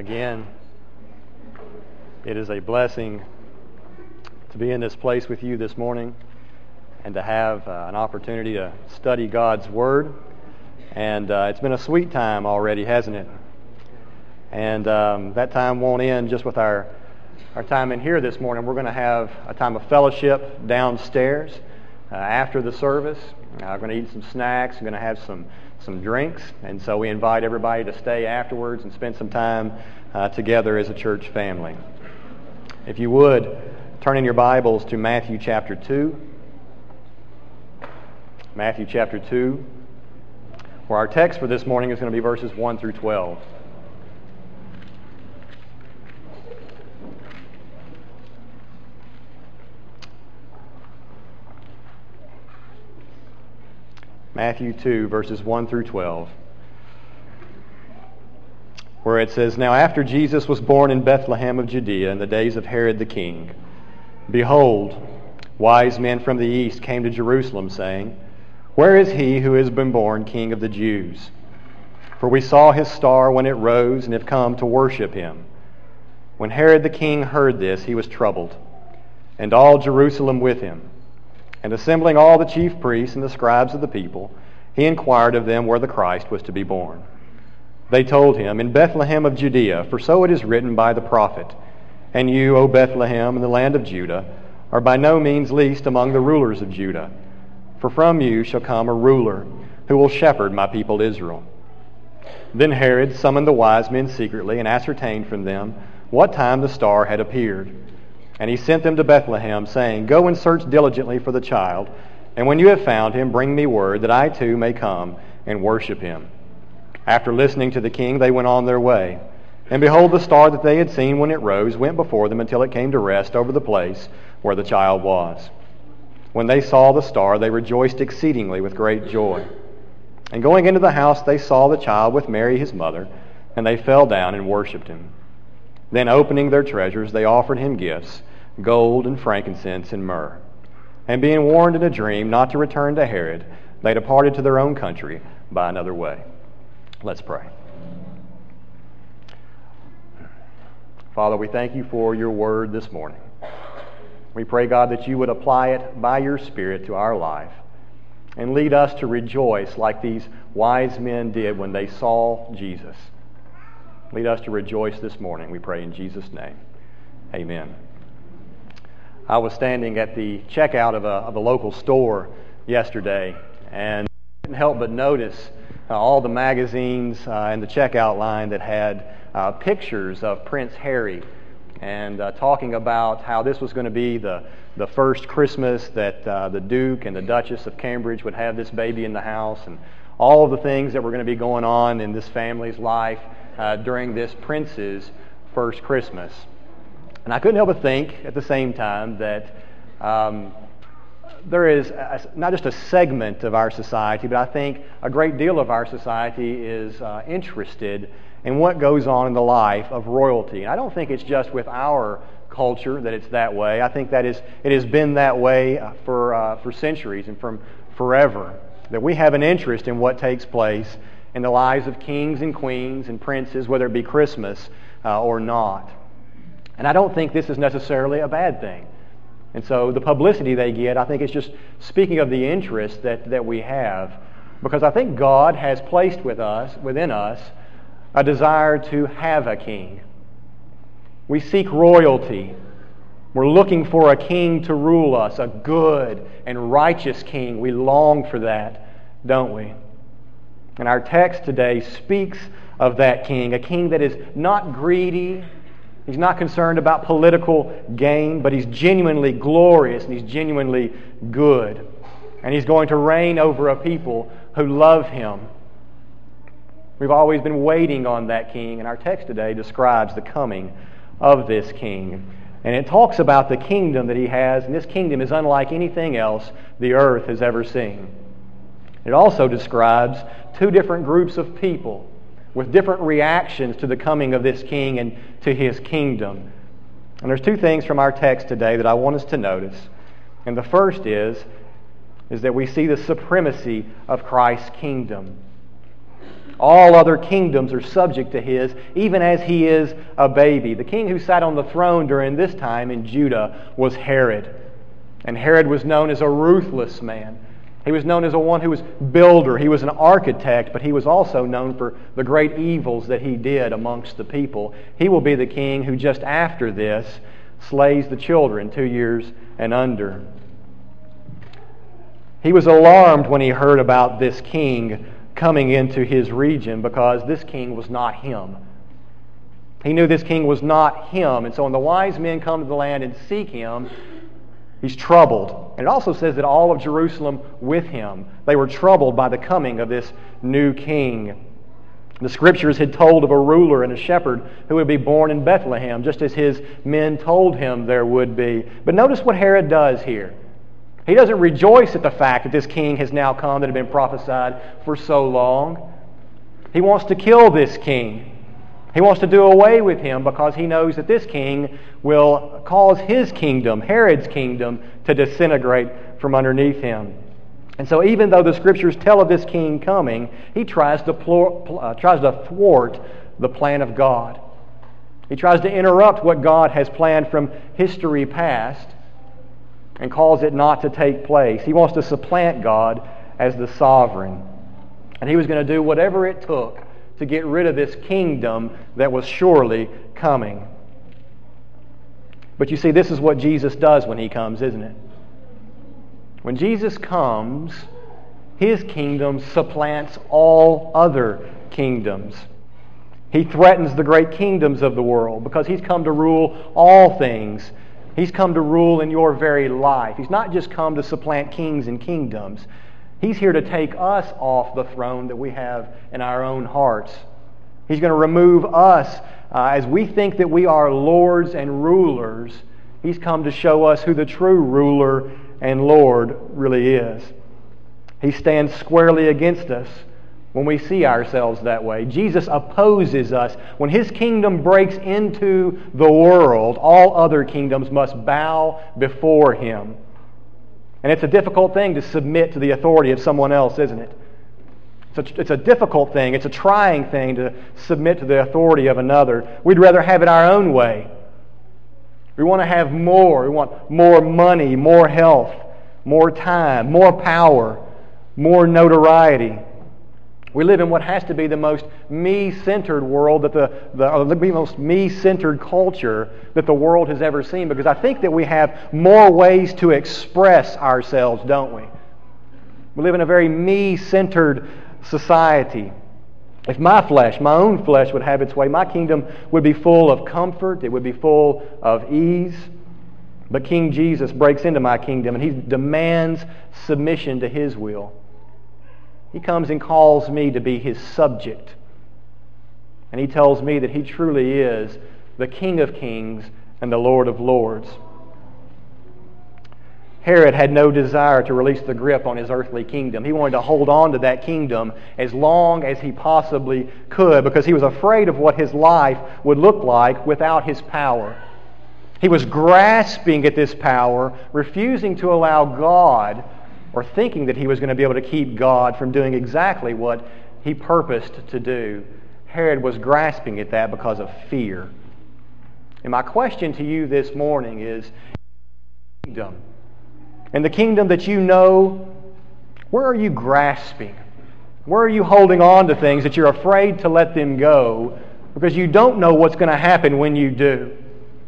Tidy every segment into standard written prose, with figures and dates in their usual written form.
Again, it is a blessing to be in this place with you this morning and to have an opportunity to study God's Word. And it's been a sweet time already, hasn't it? And that time won't end just with our time in here this morning. We're going to have a time of fellowship downstairs after the service. We're going to eat some snacks. We're going to have some drinks. And so we invite everybody to stay afterwards and spend some time together as a church family. If you would, turn in your Bibles to Matthew chapter 2. Matthew chapter 2, where our text for this morning is going to be verses 1 through 12. Matthew 2, verses 1 through 12, where it says, "Now after Jesus was born in Bethlehem of Judea in the days of Herod the king, behold, wise men from the east came to Jerusalem, saying, 'Where is he who has been born King of the Jews? For we saw his star when it rose and have come to worship him.' When Herod the king heard this, he was troubled, and all Jerusalem with him. And assembling all the chief priests and the scribes of the people, he inquired of them where the Christ was to be born. They told him, 'In Bethlehem of Judea, for so it is written by the prophet, And you, O Bethlehem, in the land of Judah, are by no means least among the rulers of Judah. For from you shall come a ruler who will shepherd my people Israel.' Then Herod summoned the wise men secretly and ascertained from them what time the star had appeared. And he sent them to Bethlehem, saying, 'Go and search diligently for the child, and when you have found him, bring me word, that I too may come and worship him.' After listening to the king, they went on their way. And behold, the star that they had seen when it rose went before them until it came to rest over the place where the child was. When they saw the star, they rejoiced exceedingly with great joy. And going into the house, they saw the child with Mary his mother, and they fell down and worshipped him. Then opening their treasures, they offered him gifts, gold and frankincense and myrrh. And being warned in a dream not to return to Herod, they departed to their own country by another way." Let's pray. Father, we thank you for your word this morning. We pray, God, that you would apply it by your Spirit to our life and lead us to rejoice like these wise men did when they saw Jesus. Lead us to rejoice this morning, we pray in Jesus' name. Amen. I was standing at the checkout of a local store yesterday, and I couldn't help but notice all the magazines in the checkout line that had pictures of Prince Harry, and talking about how this was going to be the first Christmas that the Duke and the Duchess of Cambridge would have this baby in the house, and all of the things that were going to be going on in this family's life during this prince's first Christmas. And I couldn't help but think at the same time that there is not just a segment of our society, but I think a great deal of our society is interested in what goes on in the life of royalty. And I don't think it's just with our culture that it's that way. I think that it has been that way for centuries and from forever, that we have an interest in what takes place in the lives of kings and queens and princes, whether it be Christmas or not. And I don't think this is necessarily a bad thing. And so the publicity they get, I think it's just speaking of the interest that we have, because I think God has placed within us a desire to have a king. We seek royalty. We're looking for a king to rule us, a good and righteous king. We long for that, don't we? And our text today speaks of that king, a king that is not greedy. He's not concerned about political gain, but he's genuinely glorious and he's genuinely good. And he's going to reign over a people who love him. We've always been waiting on that king, and our text today describes the coming of this king. And it talks about the kingdom that he has, and this kingdom is unlike anything else the earth has ever seen. It also describes two different groups of people with different reactions to the coming of this king and to his kingdom. And there's two things from our text today that I want us to notice. And the first is that we see the supremacy of Christ's kingdom. All other kingdoms are subject to his, even as he is a baby. The king who sat on the throne during this time in Judah was Herod. And Herod was known as a ruthless man. He was known as a one who was builder. He was an architect, but he was also known for the great evils that he did amongst the people. He will be the king who just after this slays the children 2 years and under. He was alarmed when he heard about this king coming into his region because this king was not him. He knew this king was not him. And so when the wise men come to the land and seek him, he's troubled. And it also says that all of Jerusalem with him, they were troubled by the coming of this new king. The Scriptures had told of a ruler and a shepherd who would be born in Bethlehem, just as his men told him there would be. But notice what Herod does here. He doesn't rejoice at the fact that this king has now come that had been prophesied for so long. He wants to kill this king. He wants to do away with him because he knows that this king will cause his kingdom, Herod's kingdom, to disintegrate from underneath him. And so even though the Scriptures tell of this king coming, he tries to thwart the plan of God. He tries to interrupt what God has planned from history past and cause it not to take place. He wants to supplant God as the sovereign. And he was going to do whatever it took to get rid of this kingdom that was surely coming. But you see, this is what Jesus does when he comes, isn't it? When Jesus comes, his kingdom supplants all other kingdoms. He threatens the great kingdoms of the world because he's come to rule all things. He's come to rule in your very life. He's not just come to supplant kings and kingdoms. He's here to take us off the throne that we have in our own hearts. He's going to remove us as we think that we are lords and rulers. He's come to show us who the true ruler and Lord really is. He stands squarely against us when we see ourselves that way. Jesus opposes us. When his kingdom breaks into the world, all other kingdoms must bow before him. And it's a difficult thing to submit to the authority of someone else, isn't it? It's a difficult thing. It's a trying thing to submit to the authority of another. We'd rather have it our own way. We want to have more. We want more money, more health, more time, more power, more notoriety. We live in what has to be the most me-centered world, the most me-centered culture that the world has ever seen, because I think that we have more ways to express ourselves, don't we? We live in a very me-centered society. If my own flesh would have its way, my kingdom would be full of comfort, it would be full of ease. But King Jesus breaks into my kingdom and he demands submission to his will. He comes and calls me to be his subject. And he tells me that he truly is the King of kings and the Lord of lords. Herod had no desire to release the grip on his earthly kingdom. He wanted to hold on to that kingdom as long as he possibly could because he was afraid of what his life would look like without his power. He was grasping at this power, refusing to allow God, or thinking that he was going to be able to keep God from doing exactly what he purposed to do. Herod was grasping at that because of fear. And my question to you this morning is, kingdom. In the kingdom that you know, where are you grasping? Where are you holding on to things that you're afraid to let them go because you don't know what's going to happen when you do?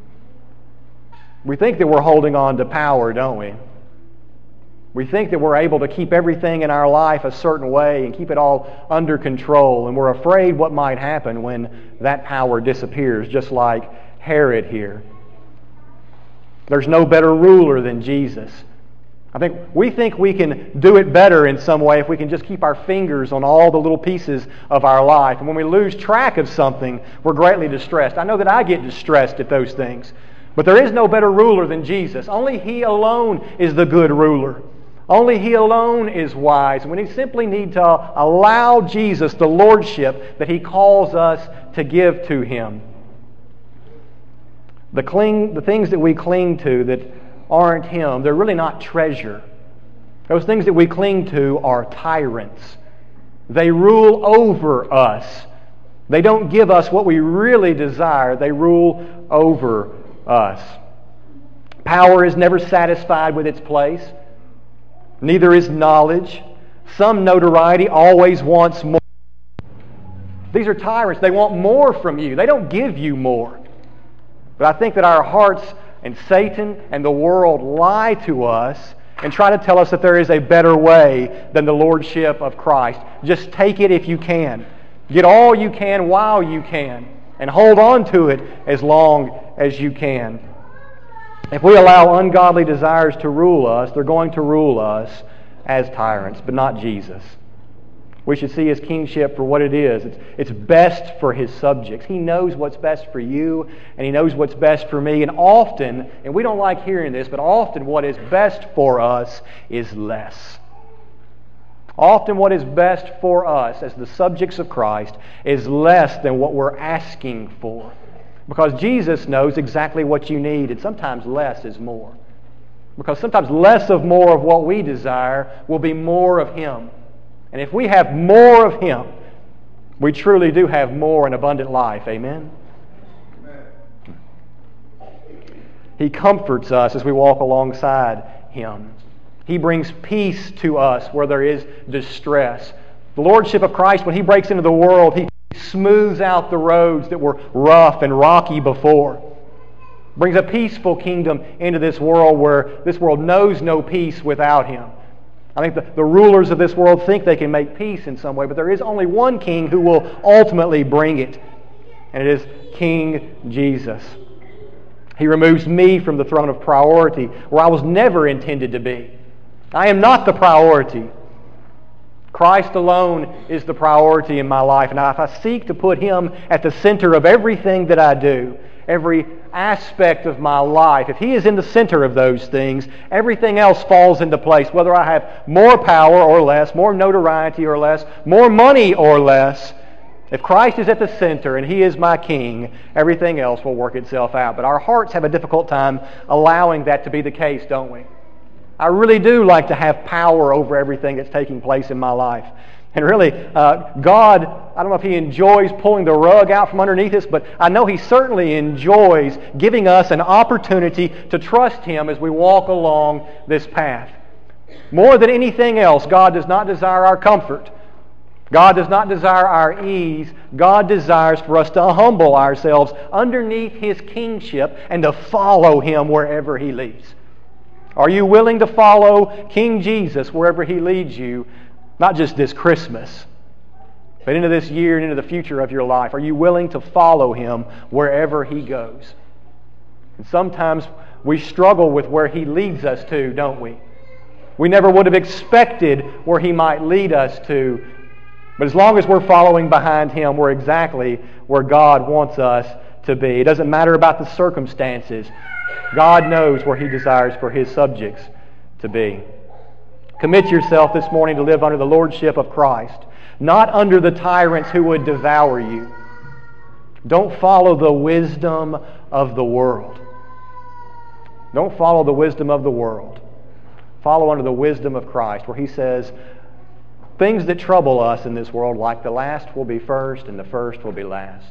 We think that we're holding on to power, don't we? We think that we're able to keep everything in our life a certain way and keep it all under control, and we're afraid what might happen when that power disappears, just like Herod here. There's no better ruler than Jesus. We think we can do it better in some way if we can just keep our fingers on all the little pieces of our life. And when we lose track of something, we're greatly distressed. I know that I get distressed at those things. But there is no better ruler than Jesus. Only he alone is the good ruler. Only he alone is wise. And we simply need to allow Jesus the lordship that he calls us to give to him. The things that we cling to that aren't him, they're really not treasure. Those things that we cling to are tyrants. They rule over us. They don't give us what we really desire. They rule over us. Power is never satisfied with its place. Neither is knowledge. Some notoriety always wants more. These are tyrants. They want more from you. They don't give you more. But I think that our hearts and Satan and the world lie to us and try to tell us that there is a better way than the lordship of Christ. Just take it if you can. Get all you can while you can. And hold on to it as long as you can. If we allow ungodly desires to rule us, they're going to rule us as tyrants, but not Jesus. We should see His kingship for what it is. It's best for His subjects. He knows what's best for you, and He knows what's best for me. And often, and we don't like hearing this, but often what is best for us is less. Often what is best for us as the subjects of Christ is less than what we're asking for. Because Jesus knows exactly what you need, and sometimes less is more. Because sometimes less of more of what we desire will be more of Him. And if we have more of Him, we truly do have more and abundant life. Amen? Amen. He comforts us as we walk alongside Him. He brings peace to us where there is distress. The Lordship of Christ, when He breaks into the world, He smooths out the roads that were rough and rocky before. Brings a peaceful kingdom into this world where this world knows no peace without Him. I think the rulers of this world think they can make peace in some way, but there is only one king who will ultimately bring it, and it is King Jesus. He removes me from the throne of priority where I was never intended to be. I am not the priority. Christ alone is the priority in my life, and if I seek to put Him at the center of everything that I do, every aspect of my life, if He is in the center of those things, everything else falls into place. Whether I have more power or less, more notoriety or less, more money or less, if Christ is at the center and He is my King, everything else will work itself out. But our hearts have a difficult time allowing that to be the case, don't we? I really do like to have power over everything that's taking place in my life. And really, God, I don't know if He enjoys pulling the rug out from underneath us, but I know He certainly enjoys giving us an opportunity to trust Him as we walk along this path. More than anything else, God does not desire our comfort. God does not desire our ease. God desires for us to humble ourselves underneath His kingship and to follow Him wherever He leads. Are you willing to follow King Jesus wherever He leads you? Not just this Christmas, but into this year and into the future of your life. Are you willing to follow Him wherever He goes? And sometimes we struggle with where He leads us to, don't we? We never would have expected where He might lead us to. But as long as we're following behind Him, we're exactly where God wants us to be. It doesn't matter about the circumstances. God knows where He desires for His subjects to be. Commit yourself this morning to live under the lordship of Christ, not under the tyrants who would devour you. Don't follow the wisdom of the world. Don't follow the wisdom of the world. Follow under the wisdom of Christ, where He says, things that trouble us in this world, like the last will be first and the first will be last.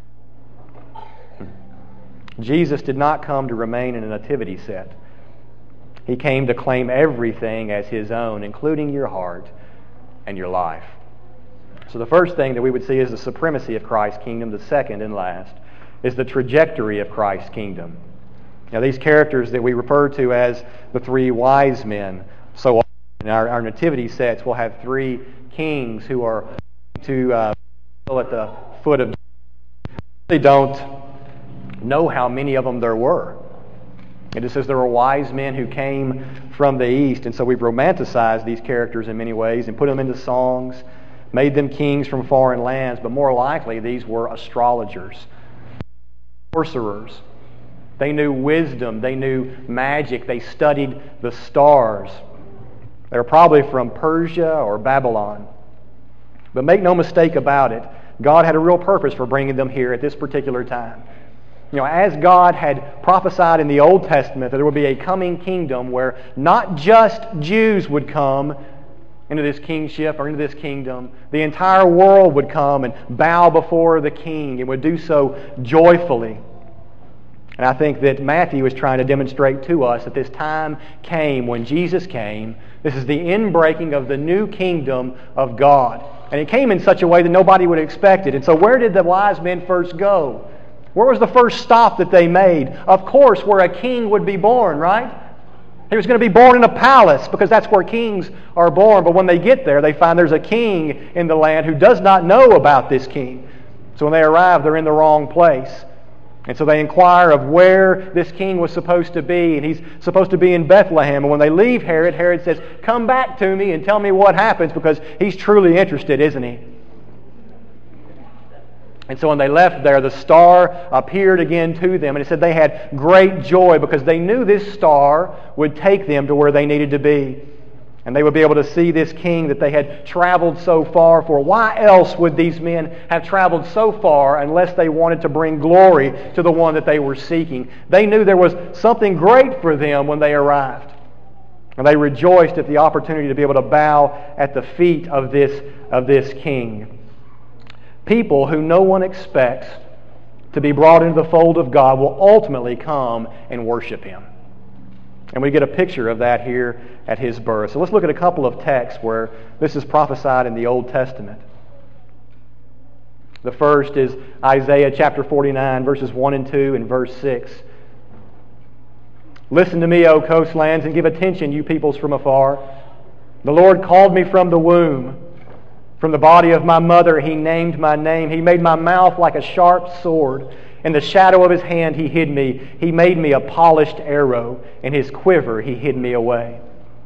Jesus did not come to remain in a nativity set. He came to claim everything as His own, including your heart and your life. So the first thing that we would see is the supremacy of Christ's kingdom. The second and last is the trajectory of Christ's kingdom. Now, these characters that we refer to as the three wise men, so often in our nativity sets, we'll have three kings who are to at the foot of. They don't know how many of them there were. It just says there were wise men who came from the east. And so we've romanticized these characters in many ways and put them into songs, made them kings from foreign lands. But more likely, these were astrologers, sorcerers. They knew wisdom. They knew magic. They studied the stars. They were probably from Persia or Babylon. But make no mistake about it, God had a real purpose for bringing them here at this particular time. You know, as God had prophesied in the Old Testament that there would be a coming kingdom where not just Jews would come, into this kingship or into this kingdom, the entire world would come and bow before the king and would do so joyfully. And I think that Matthew was trying to demonstrate to us that this time came when Jesus came. This is the inbreaking of the new kingdom of God. And it came in such a way that nobody would expect it. And so where did the wise men first go? Where was the first stop that they made? Of course, where a king would be born, right? He was going to be born in a palace because that's where kings are born. But when they get there, they find there's a king in the land who does not know about this king. So when they arrive, they're in the wrong place. And so they inquire of where this king was supposed to be, and he's supposed to be in Bethlehem. And when they leave Herod, Herod says, "Come back to me and tell me what happens," because he's truly interested, isn't he? And so when they left there, the star appeared again to them, and it said they had great joy because they knew this star would take them to where they needed to be. And they would be able to see this king that they had traveled so far for. Why else would these men have traveled so far unless they wanted to bring glory to the one that they were seeking? They knew there was something great for them when they arrived. And they rejoiced at the opportunity to be able to bow at the feet of this king. People who no one expects to be brought into the fold of God will ultimately come and worship Him. And we get a picture of that here at His birth. So let's look at a couple of texts where this is prophesied in the Old Testament. The first is Isaiah chapter 49, verses 1 and 2 and verse 6. "Listen to me, O coastlands, and give attention, you peoples from afar. The Lord called me from the womb. From the body of my mother He named my name. He made my mouth like a sharp sword. In the shadow of His hand He hid me. He made me a polished arrow. In His quiver He hid me away."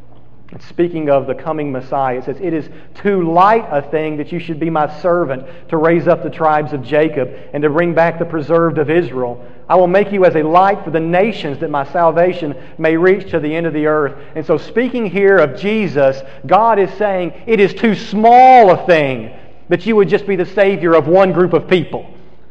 And speaking of the coming Messiah, it says, "It is too light a thing that you should be my servant to raise up the tribes of Jacob and to bring back the preserved of Israel. I will make you as a light for the nations that my salvation may reach to the end of the earth." And so speaking here of Jesus, God is saying it is too small a thing that you would just be the Savior of one group of people.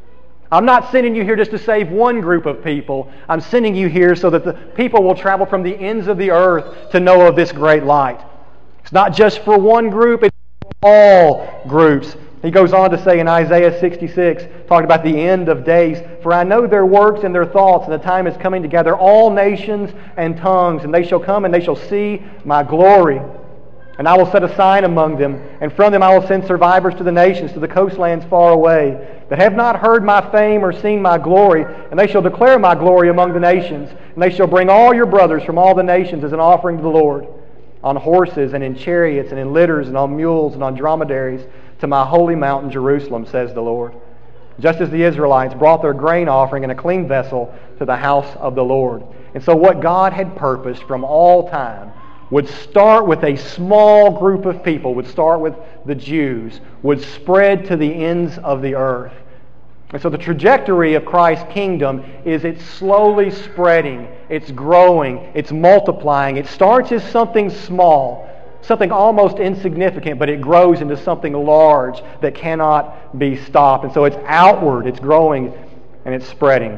I'm not sending you here just to save one group of people. I'm sending you here so that the people will travel from the ends of the earth to know of this great light. It's not just for one group, it's for all groups. He goes on to say in Isaiah 66, talking about the end of days, "For I know their works and their thoughts, and the time is coming to gather all nations and tongues, and they shall come and they shall see my glory. And I will set a sign among them, and from them I will send survivors to the nations, to the coastlands far away, that have not heard my fame or seen my glory, and they shall declare my glory among the nations. And they shall bring all your brothers from all the nations as an offering to the Lord, on horses and in chariots and in litters and on mules and on dromedaries, to my holy mountain Jerusalem, says the Lord. Just as the Israelites brought their grain offering in a clean vessel to the house of the Lord." And so what God had purposed from all time would start with a small group of people, would start with the Jews, would spread to the ends of the earth. And so the trajectory of Christ's kingdom is it's slowly spreading, it's growing, it's multiplying. It starts as something small, something almost insignificant, but it grows into something large that cannot be stopped. And so it's outward, it's growing, and it's spreading.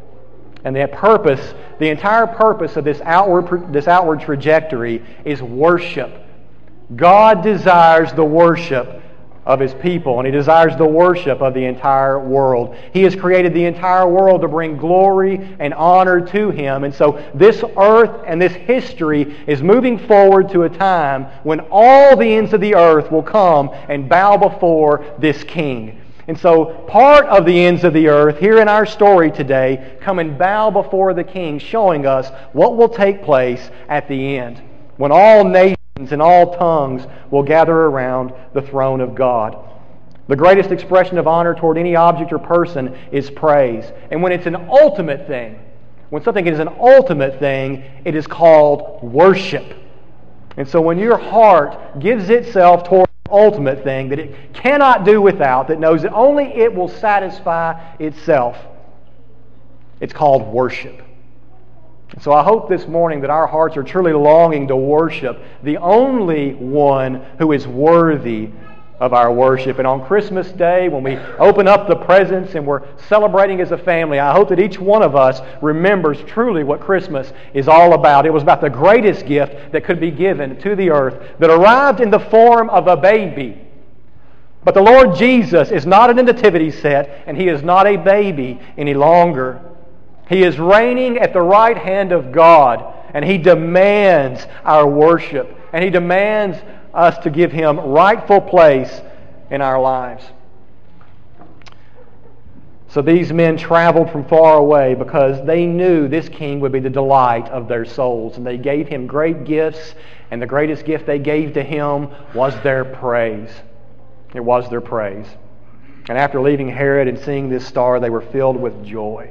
And the purpose, the entire purpose of this outward trajectory is worship. God desires the worship of His people, and He desires the worship of the entire world. He has created the entire world to bring glory and honor to Him. And so this earth and this history is moving forward to a time when all the ends of the earth will come and bow before this King. And so part of the ends of the earth here in our story today come and bow before the King, showing us what will take place at the end, when all nations and all tongues will gather around the throne of God. The greatest expression of honor toward any object or person is praise. And when it's an ultimate thing, when something is an ultimate thing, it is called worship. And so when your heart gives itself toward ultimate thing that it cannot do without, that knows that only it will satisfy itself, it's called worship. So I hope this morning that our hearts are truly longing to worship the only one who is worthy of our worship. And on Christmas Day, when we open up the presents and we're celebrating as a family, I hope that each one of us remembers truly what Christmas is all about. It was about the greatest gift that could be given to the earth that arrived in the form of a baby. But the Lord Jesus is not in a nativity set, and He is not a baby any longer. He is reigning at the right hand of God, and He demands our worship, and He demands us to give Him rightful place in our lives. So these men traveled from far away because they knew this king would be the delight of their souls, and they gave Him great gifts, and the greatest gift they gave to Him was their praise. It was their praise. And after leaving Herod and seeing this star, they were filled with joy.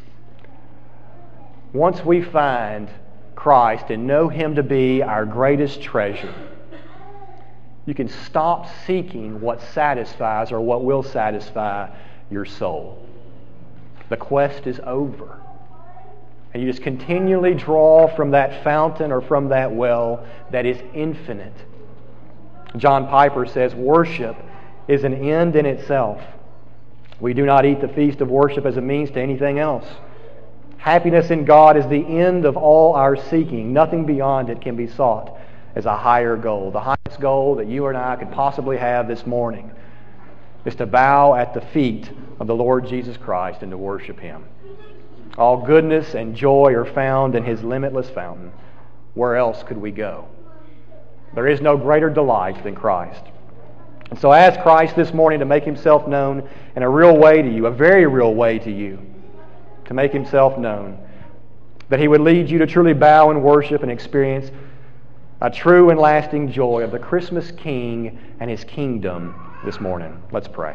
Once we find Christ and know Him to be our greatest treasure, you can stop seeking what satisfies or what will satisfy your soul. The quest is over. And you just continually draw from that fountain or from that well that is infinite. John Piper says, worship is an end in itself. We do not eat the feast of worship as a means to anything else. Happiness in God is the end of all our seeking. Nothing beyond it can be sought as a higher goal. The highest goal that you and I could possibly have this morning is to bow at the feet of the Lord Jesus Christ and to worship Him. All goodness and joy are found in His limitless fountain. Where else could we go? There is no greater delight than Christ. And so ask Christ this morning to make Himself known in a real way to you, a very real way to you, to make Himself known. That He would lead you to truly bow and worship and experience a true and lasting joy of the Christmas King and His kingdom this morning. Let's pray.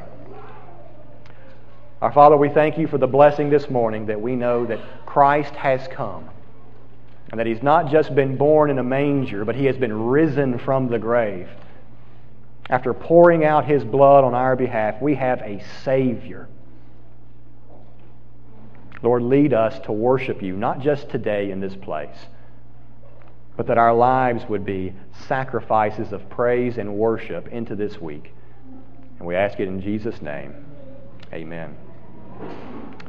Our Father, we thank You for the blessing this morning that we know that Christ has come. And that He's not just been born in a manger, but He has been risen from the grave. After pouring out His blood on our behalf, we have a Savior. Lord, lead us to worship You, not just today in this place, but that our lives would be sacrifices of praise and worship into this week. And we ask it in Jesus' name. Amen.